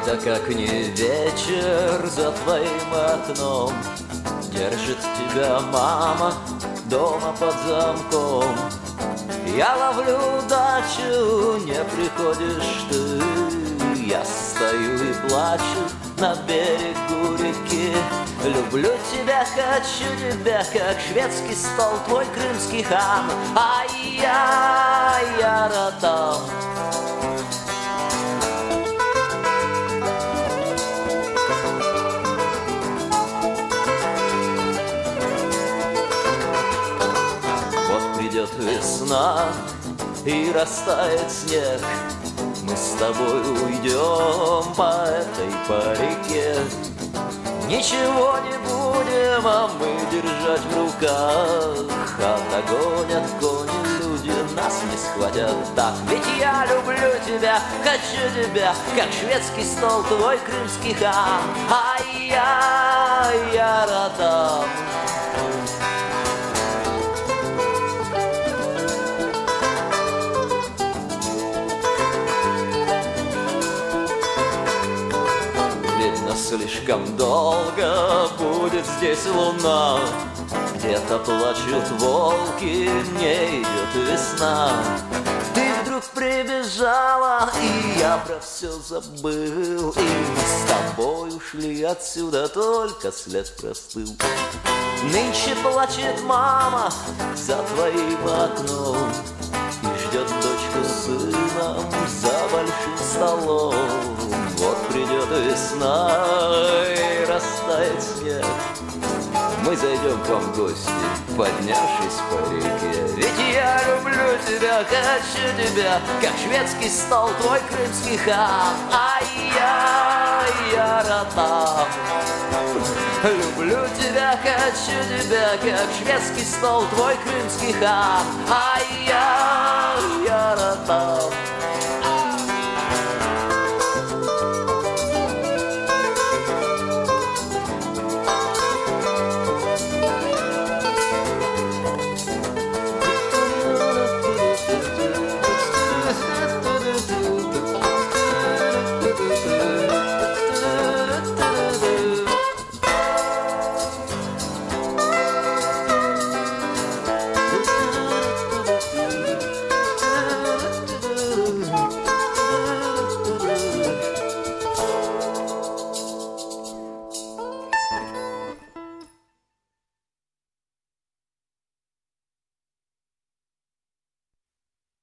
Это как не вечер за твоим окном. Держит тебя мама дома под замком. Я ловлю удачу, не приходишь ты. Я стою и плачу на берегу реки. Люблю тебя, хочу тебя, как шведский стол, твой крымский хан. Ай-яй, ратам. Придет весна и растает снег. Мы с тобой уйдем по этой реке. Ничего не будем, а мы держать в руках. А догонят кони люди, нас не схватят так. Ведь я люблю тебя, хочу тебя, как шведский стол, твой крымский хан. Ай-яй, ратам. Слишком долго будет здесь луна. Где-то плачут волки, не идет весна. Ты вдруг прибежала, и я про все забыл. И мы с тобой ушли отсюда, только след простыл. Нынче плачет мама за твоим окном и ждет дочку с сыном за большим столом. Вот придет весна и растает снег. Мы зайдем к вам в гости, поднявшись по реке. Ведь я люблю тебя, хочу тебя, как шведский стол, твой крымский хан. Ай-яй, ратам. Люблю тебя, хочу тебя, как шведский стол, твой крымский хан. Ай-яй.